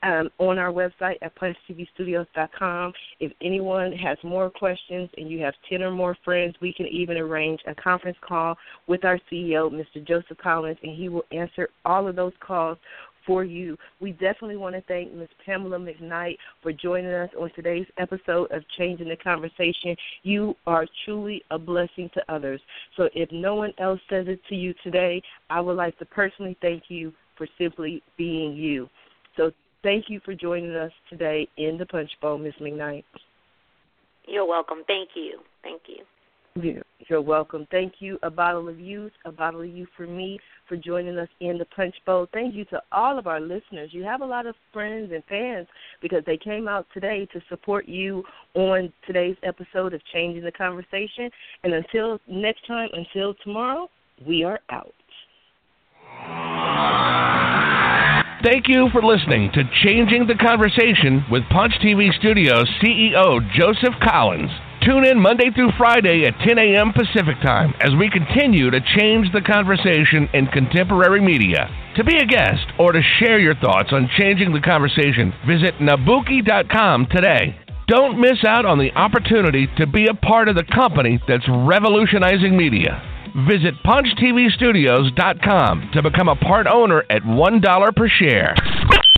on our website at punchtvstudios.com. If anyone has more questions and you have 10 or more friends, we can even arrange a conference call with our CEO, Mr. Joseph Collins, and he will answer all of those calls for you. We definitely want to thank Ms. Pamela McKnight for joining us on today's episode of Changing the Conversation. You are truly a blessing to others. So if no one else says it to you today, I would like to personally thank you for simply being you. So thank you for joining us today in the Punch Bowl, Ms. McKnight. You're welcome. Thank you. Thank you. You're welcome. Thank you, A Bottle of Youth for me, for joining us in the Punch Bowl. Thank you to all of our listeners. You have a lot of friends and fans because they came out today to support you on today's episode of Changing the Conversation. And until next time, until tomorrow, we are out. Thank you for listening to Changing the Conversation with Punch TV Studios CEO Joseph Collins. Tune in Monday through Friday at 10 a.m. Pacific Time as we continue to change the conversation in contemporary media. To be a guest or to share your thoughts on Changing the Conversation, visit Nabuki.com today. Don't miss out on the opportunity to be a part of the company that's revolutionizing media. Visit PunchTVstudios.com to become a part owner at $1 per share.